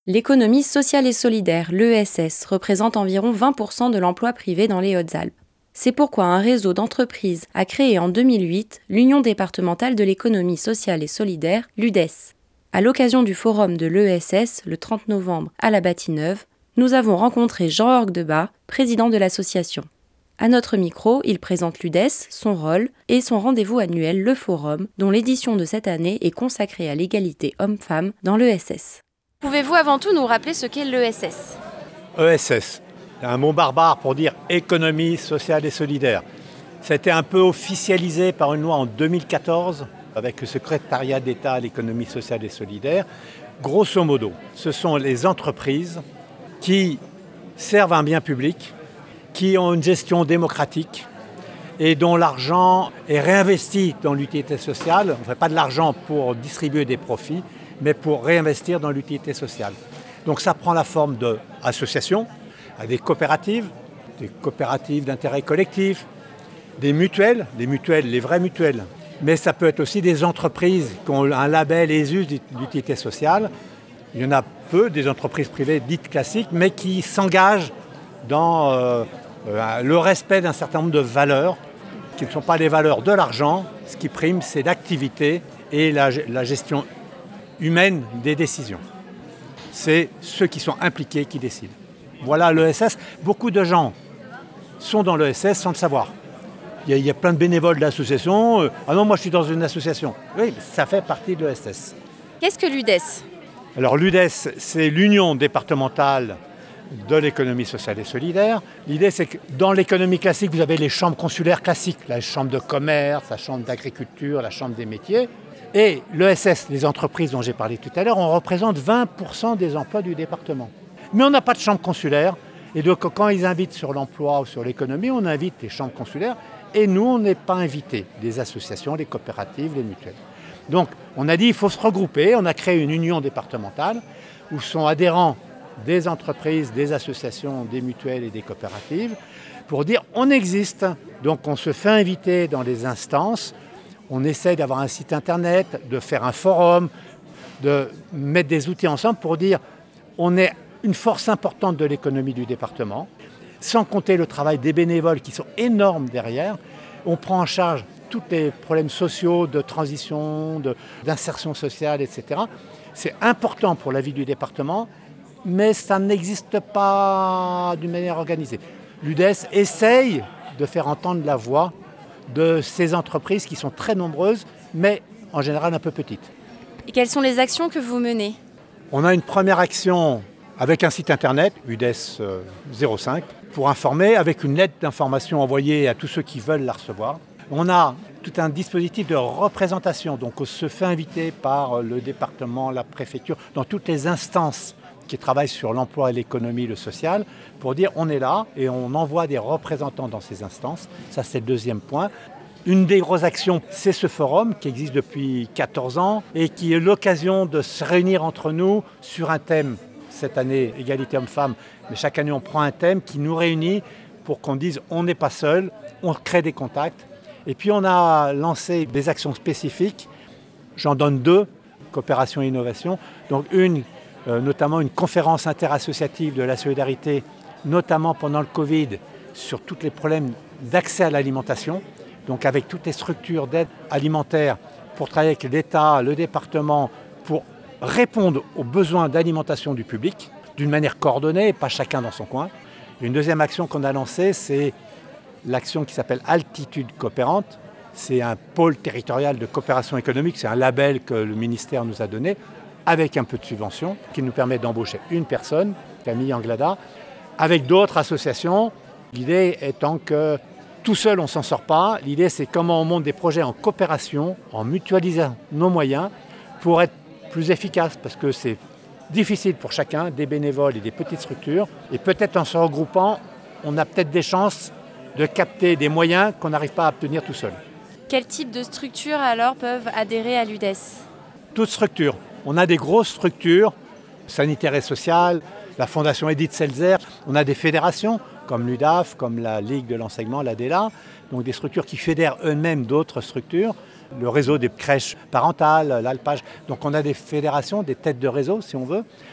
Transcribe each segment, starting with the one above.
L'économie sociale et solidaire, l'ESS, représente environ 20% de l'emploi privé dans les Hautes-Alpes. C'est pourquoi un réseau d'entreprises a créé en 2008 l'Union départementale de l'économie sociale et solidaire, l'UDES. À l'occasion du forum de l'ESS, le 30 novembre, à la Bâtie-Neuve, nous avons rencontré Jean Orgdebat, président de l'association. À notre micro, il présente l'UDES, son rôle et son rendez-vous annuel, le Forum, dont l'édition de cette année est consacrée à l'égalité homme-femme dans l'ESS. Pouvez-vous avant tout nous rappeler ce qu'est l'ESS ? ESS, c'est un mot barbare pour dire économie sociale et solidaire. Ça a été un peu officialisé par une loi en 2014 avec le secrétariat d'État à l'économie sociale et solidaire. Grosso modo, ce sont les entreprises qui servent un bien public, qui ont une gestion démocratique et dont l'argent est réinvesti dans l'utilité sociale. On ne fait pas de l'argent pour distribuer des profits, mais pour réinvestir dans l'utilité sociale. Donc ça prend la forme d'associations, des coopératives d'intérêt collectif, des mutuelles, les vraies mutuelles. Mais ça peut être aussi des entreprises qui ont un label ESUS d'utilité sociale. Il y en a peu, des entreprises privées dites classiques, mais qui s'engagent dans le respect d'un certain nombre de valeurs, qui ne sont pas les valeurs de l'argent. Ce qui prime, c'est l'activité et la gestion humaine des décisions. C'est ceux qui sont impliqués qui décident. Voilà l'ESS. Beaucoup de gens sont dans l'ESS sans le savoir. Il y a plein de bénévoles d'associations. Ah non, moi je suis dans une association. Oui, ça fait partie de l'ESS. Qu'est-ce que l'UDES ? Alors l'UDES, c'est l'Union départementale de l'économie sociale et solidaire. L'idée, c'est que dans l'économie classique, vous avez les chambres consulaires classiques, la chambre de commerce, la chambre d'agriculture, la chambre des métiers. Et l'ESS, les entreprises dont j'ai parlé tout à l'heure, on représente 20% des emplois du département. Mais on n'a pas de chambre consulaire. Et donc quand ils invitent sur l'emploi ou sur l'économie, on invite les chambres consulaires. Et nous, on n'est pas invités, les associations, les coopératives, les mutuelles. Donc on a dit qu'il faut se regrouper. On a créé une union départementale où sont adhérents des entreprises, des associations, des mutuelles et des coopératives pour dire on existe. Donc on se fait inviter dans les instances. On essaie d'avoir un site internet, de faire un forum, de mettre des outils ensemble pour dire on est une force importante de l'économie du département, sans compter le travail des bénévoles qui sont énormes derrière. On prend en charge tous les problèmes sociaux, de transition, d'insertion sociale, etc. C'est important pour la vie du département, mais ça n'existe pas d'une manière organisée. L'UDES essaye de faire entendre la voix de ces entreprises qui sont très nombreuses, mais en général un peu petites. Et quelles sont les actions que vous menez ? On a une première action avec un site internet, UDES 05, pour informer, avec une lettre d'information envoyée à tous ceux qui veulent la recevoir. On a tout un dispositif de représentation, donc on se fait inviter par le département, la préfecture, dans toutes les instances qui travaillent sur l'emploi et l'économie, le social, pour dire on est là et on envoie des représentants dans ces instances. Ça, c'est le deuxième point. Une des grosses actions, c'est ce forum qui existe depuis 14 ans et qui est l'occasion de se réunir entre nous sur un thème. Cette année, égalité homme-femme, mais chaque année, on prend un thème qui nous réunit pour qu'on dise on n'est pas seul, on crée des contacts. Et puis, on a lancé des actions spécifiques. J'en donne deux, coopération et innovation. Donc, notamment une conférence interassociative de la solidarité, notamment pendant le Covid, sur tous les problèmes d'accès à l'alimentation, donc avec toutes les structures d'aide alimentaire pour travailler avec l'État, le département, pour répondre aux besoins d'alimentation du public d'une manière coordonnée, pas chacun dans son coin. Une deuxième action qu'on a lancée, c'est l'action qui s'appelle Altitude Coopérante. C'est un pôle territorial de coopération économique, c'est un label que le ministère nous a donné, avec un peu de subvention, qui nous permet d'embaucher une personne, Camille Anglada, avec d'autres associations. L'idée étant que tout seul, on ne s'en sort pas. L'idée, c'est comment on monte des projets en coopération, en mutualisant nos moyens, pour être plus efficace, parce que c'est difficile pour chacun, des bénévoles et des petites structures. Et peut-être en se regroupant, on a peut-être des chances de capter des moyens qu'on n'arrive pas à obtenir tout seul. Quel type de structures alors peuvent adhérer à l'UDES ? Toutes structures. On a des grosses structures, sanitaires et sociales, la Fondation Edith Selzer. On a des fédérations comme l'UDAF, comme la Ligue de l'enseignement, l'ADELA, donc des structures qui fédèrent eux-mêmes d'autres structures. Le réseau des crèches parentales, l'Alpage. Donc on a des fédérations, des têtes de réseau si on veut.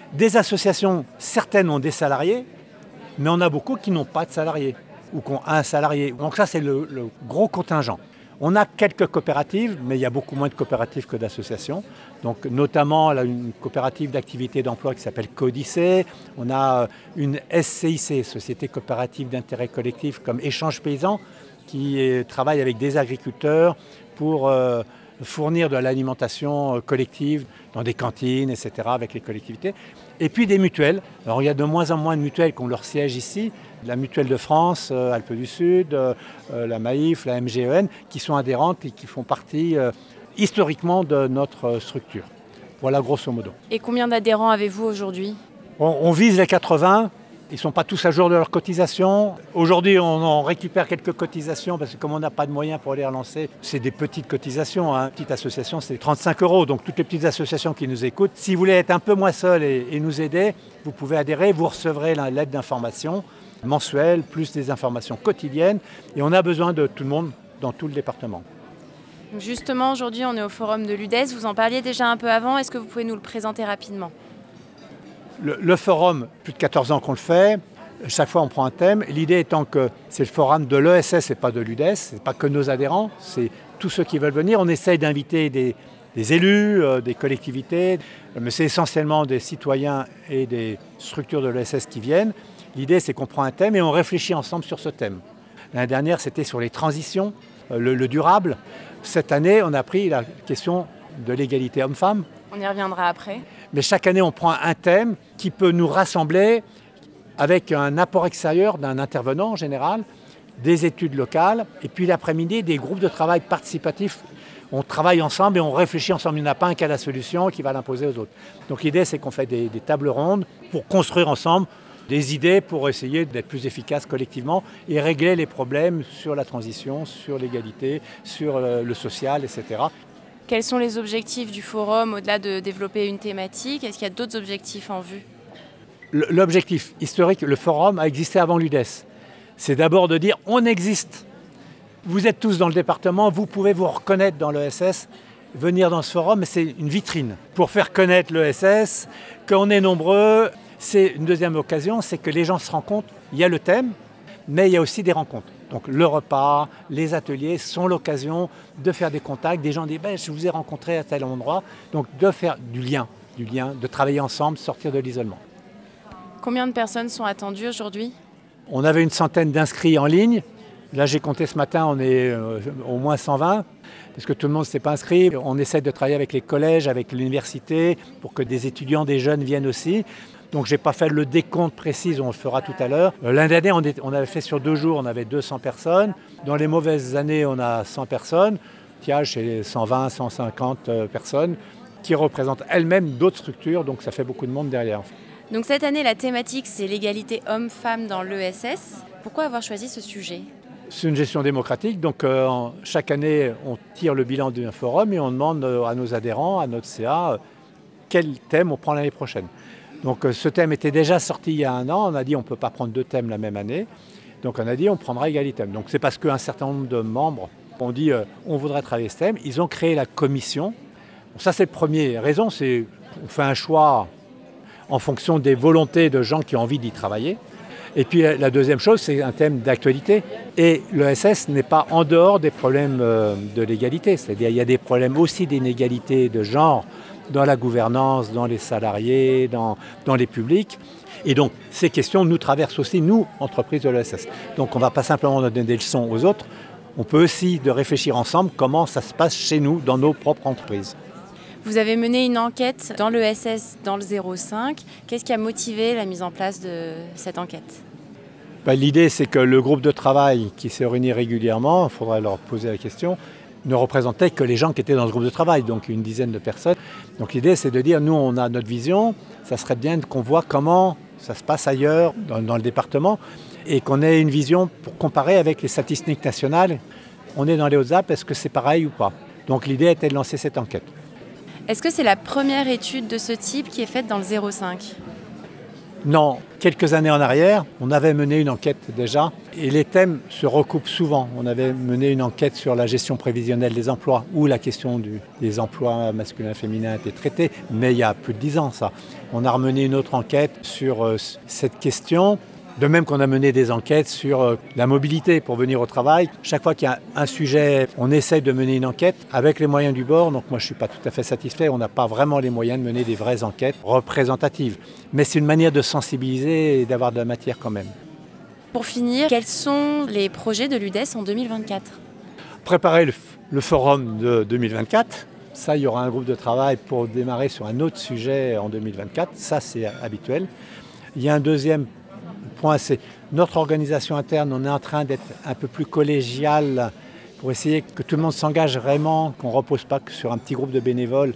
Des associations, certaines ont des salariés, mais on a beaucoup qui n'ont pas de salariés ou qui ont un salarié. Donc ça, c'est le gros contingent. On a quelques coopératives, mais il y a beaucoup moins de coopératives que d'associations. Donc, notamment une coopérative d'activité d'emploi qui s'appelle Codicée. On a une SCIC, Société coopérative d'intérêt collectif, comme Échange Paysan, qui travaille avec des agriculteurs pour fournir de l'alimentation collective dans des cantines, etc., avec les collectivités. Et puis des mutuelles. Alors, il y a de moins en moins de mutuelles qui ont leur siège ici. La Mutuelle de France, Alpes du Sud, la Maïf, la MGEN, qui sont adhérentes et qui font partie historiquement de notre structure. Voilà grosso modo. Et combien d'adhérents avez-vous aujourd'hui ? On vise les 80. Ils ne sont pas tous à jour de leur cotisation. Aujourd'hui, on en récupère quelques cotisations parce que comme on n'a pas de moyens pour les relancer, c'est des petites cotisations. Une petite association, c'est 35 €. Donc toutes les petites associations qui nous écoutent, si vous voulez être un peu moins seul et nous aider, vous pouvez adhérer. Vous recevrez la lettre d'information mensuelle, plus des informations quotidiennes. Et on a besoin de tout le monde dans tout le département. Justement, aujourd'hui, on est au forum de l'UDES. Vous en parliez déjà un peu avant. Est-ce que vous pouvez nous le présenter rapidement ? Le forum, plus de 14 ans qu'on le fait. Chaque fois, on prend un thème. L'idée étant que c'est le forum de l'ESS et pas de l'UDES. Ce n'est pas que nos adhérents, c'est tous ceux qui veulent venir. On essaye d'inviter des élus, des collectivités, mais c'est essentiellement des citoyens et des structures de l'ESS qui viennent. L'idée, c'est qu'on prend un thème et on réfléchit ensemble sur ce thème. L'année dernière, c'était sur les transitions, le durable. Cette année, on a pris la question de l'égalité homme-femme. On y reviendra après. Mais chaque année, on prend un thème qui peut nous rassembler avec un apport extérieur d'un intervenant en général, des études locales, et puis l'après-midi, des groupes de travail participatifs. On travaille ensemble et on réfléchit ensemble. Il n'y en a pas un qui a la solution qui va l'imposer aux autres. Donc l'idée, c'est qu'on fait des tables rondes pour construire ensemble des idées pour essayer d'être plus efficaces collectivement et régler les problèmes sur la transition, sur l'égalité, sur le social, etc. Quels sont les objectifs du forum au-delà de développer une thématique ? Est-ce qu'il y a d'autres objectifs en vue ? L'objectif historique, le forum a existé avant l'UDES. C'est d'abord de dire on existe. Vous êtes tous dans le département, vous pouvez vous reconnaître dans l'ESS, venir dans ce forum, mais c'est une vitrine pour faire connaître l'ESS, qu'on est nombreux. C'est une deuxième occasion, c'est que les gens se rencontrent. Il y a le thème, mais il y a aussi des rencontres. Donc le repas, les ateliers sont l'occasion de faire des contacts. Des gens disent je vous ai rencontré à tel endroit. Donc de faire du lien, de travailler ensemble, sortir de l'isolement. Combien de personnes sont attendues aujourd'hui ? On avait une centaine d'inscrits en ligne. Là, j'ai compté ce matin, on est au moins 120, parce que tout le monde ne s'est pas inscrit. On essaie de travailler avec les collèges, avec l'université, pour que des étudiants, des jeunes viennent aussi. Donc je n'ai pas fait le décompte précis, on le fera tout à l'heure. L'année dernière, on avait fait sur 2 jours, on avait 200 personnes. Dans les mauvaises années, on a 100 personnes. Tiage, c'est 120, 150 personnes qui représentent elles-mêmes d'autres structures, donc ça fait beaucoup de monde derrière. Donc cette année, la thématique, c'est l'égalité homme-femme dans l'ESS. Pourquoi avoir choisi ce sujet ? C'est une gestion démocratique, donc chaque année, on tire le bilan d'un forum et on demande à nos adhérents, à notre CA, quel thème on prend l'année prochaine. Donc ce thème était déjà sorti il y a 1 an, on a dit on ne peut pas prendre 2 thèmes la même année, donc on a dit on prendra égalité. Donc c'est parce qu'un certain nombre de membres ont dit on voudrait travailler ce thème, ils ont créé la commission. Bon, ça c'est la première raison, c'est on fait un choix en fonction des volontés de gens qui ont envie d'y travailler. Et puis la deuxième chose, c'est un thème d'actualité. Et l'ESS n'est pas en dehors des problèmes de l'égalité, c'est-à-dire il y a des problèmes aussi d'inégalité de genre, dans la gouvernance, dans les salariés, dans les publics. Et donc, ces questions nous traversent aussi, nous, entreprises de l'ESS. Donc, on ne va pas simplement donner des leçons aux autres, on peut aussi de réfléchir ensemble comment ça se passe chez nous, dans nos propres entreprises. Vous avez mené une enquête dans l'ESS, dans le 05. Qu'est-ce qui a motivé la mise en place de cette enquête ? L'idée, c'est que le groupe de travail qui s'est réuni régulièrement, il faudrait leur poser la question, ne représentait que les gens qui étaient dans ce groupe de travail, donc une dizaine de personnes. Donc l'idée, c'est de dire, nous, on a notre vision, ça serait bien qu'on voit comment ça se passe ailleurs, dans le département, et qu'on ait une vision pour comparer avec les statistiques nationales. On est dans les Hautes-Alpes, est-ce que c'est pareil ou pas ? Donc l'idée était de lancer cette enquête. Est-ce que c'est la première étude de ce type qui est faite dans le 05 ? Non, quelques années en arrière, on avait mené une enquête déjà et les thèmes se recoupent souvent. On avait mené une enquête sur la gestion prévisionnelle des emplois où la question des emplois masculins et féminins était traitée, mais il y a plus de 10 ans ça. On a remené une autre enquête sur cette question. De même qu'on a mené des enquêtes sur la mobilité pour venir au travail. Chaque fois qu'il y a un sujet, on essaie de mener une enquête avec les moyens du bord. Donc moi, je ne suis pas tout à fait satisfait. On n'a pas vraiment les moyens de mener des vraies enquêtes représentatives. Mais c'est une manière de sensibiliser et d'avoir de la matière quand même. Pour finir, quels sont les projets de l'UDES en 2024 ? Préparer le forum de 2024. Ça, il y aura un groupe de travail pour démarrer sur un autre sujet en 2024. Ça, c'est habituel. Il y a un deuxième point, c'est notre organisation interne. On est en train d'être un peu plus collégial pour essayer que tout le monde s'engage vraiment, qu'on ne repose pas que sur un petit groupe de bénévoles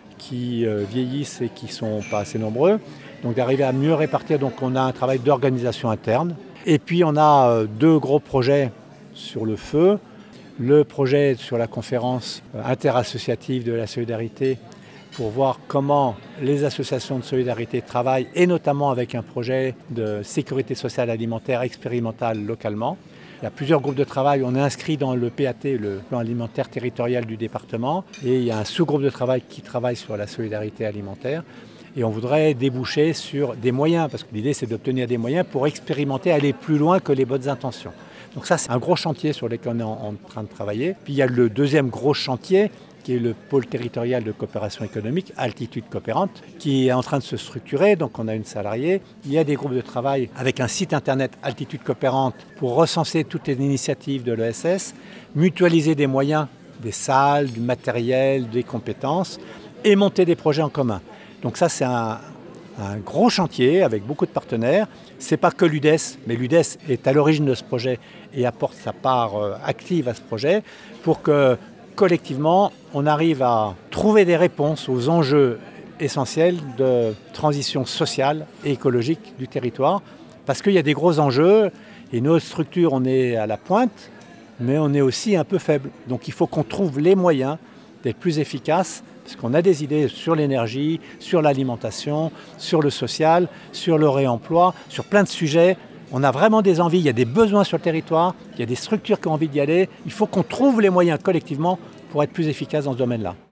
qui vieillissent et qui ne sont pas assez nombreux. Donc d'arriver à mieux répartir. Donc on a un travail d'organisation interne. Et puis on a deux gros projets sur le feu. Le projet sur la conférence interassociative de la solidarité pour voir comment les associations de solidarité travaillent, et notamment avec un projet de sécurité sociale alimentaire expérimental localement. Il y a plusieurs groupes de travail. On est inscrit dans le PAT, le plan alimentaire territorial du département, et il y a un sous-groupe de travail qui travaille sur la solidarité alimentaire. Et on voudrait déboucher sur des moyens, parce que l'idée c'est d'obtenir des moyens pour expérimenter, aller plus loin que les bonnes intentions. Donc ça, c'est un gros chantier sur lequel on est en train de travailler. Puis il y a le deuxième gros chantier, qui est le pôle territorial de coopération économique, Altitude Coopérante, qui est en train de se structurer. Donc on a une salariée. Il y a des groupes de travail avec un site internet Altitude Coopérante pour recenser toutes les initiatives de l'ESS, mutualiser des moyens, des salles, du matériel, des compétences et monter des projets en commun. Donc ça, c'est un gros chantier avec beaucoup de partenaires. Ce n'est pas que l'UDES, mais l'UDES est à l'origine de ce projet et apporte sa part active à ce projet pour que collectivement, on arrive à trouver des réponses aux enjeux essentiels de transition sociale et écologique du territoire. Parce qu'il y a des gros enjeux et nos structures, on est à la pointe, mais on est aussi un peu faible. Donc il faut qu'on trouve les moyens d'être plus efficaces, parce qu'on a des idées sur l'énergie, sur l'alimentation, sur le social, sur le réemploi, sur plein de sujets. On a vraiment des envies, il y a des besoins sur le territoire, il y a des structures qui ont envie d'y aller. Il faut qu'on trouve les moyens collectivement pour être plus efficace dans ce domaine-là.